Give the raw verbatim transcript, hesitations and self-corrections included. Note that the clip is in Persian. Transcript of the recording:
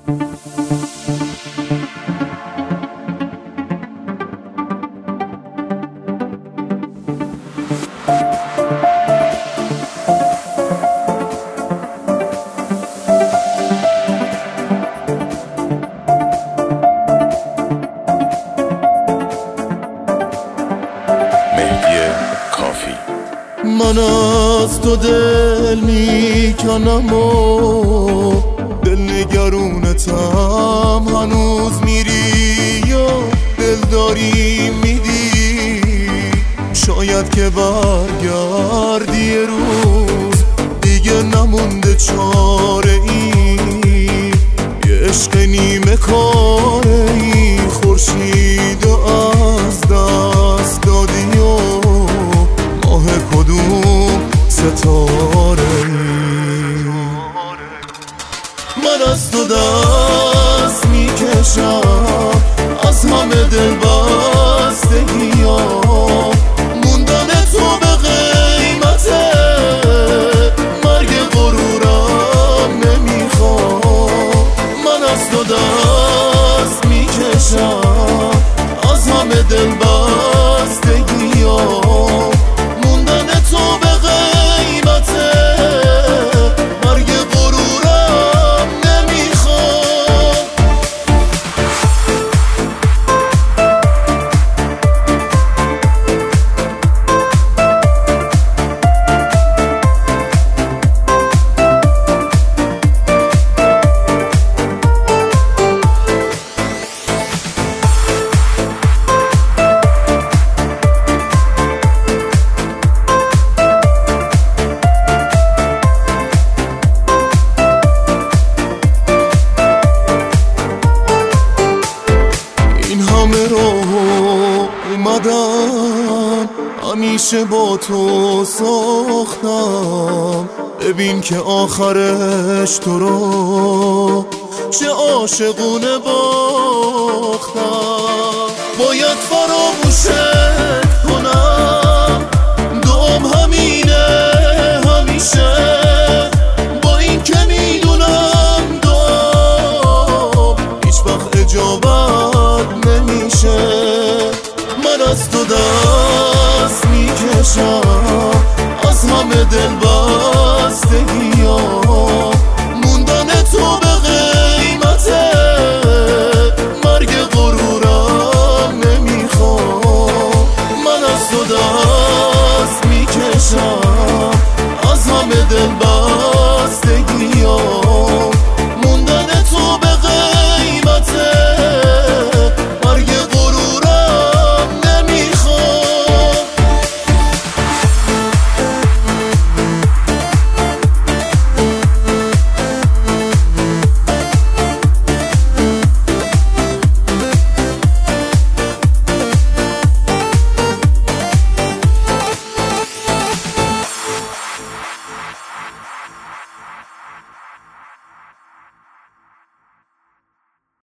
من از تو دل میکنم و دل نگرونتم، هنوز میری یا دلداری میدی؟ شاید که برگردی یه روز دیگه نمونده چاره ای، یه عشق نیمه کاره ای، خورشید از دست دادی و ماه کدوم ستاره ای. من از تو دست میکشم از همه دل بستگی ها، موندن تو به قیمت مرگ غرورم نمیخوام. من از تو دست میکشم از همه دل بستگی ها، موندن تو به قیمت مرگ غرورم نمیخوام. اومدم همیشه با تو ساختم، ببین که آخرش تو رو چه عاشقونه باختم. باید فراموشت کنم، دعام همینه همیشه، با این که میدونم دعام هیچ وقت اجابت نمیشه. من از تو دست میکشم از همه دل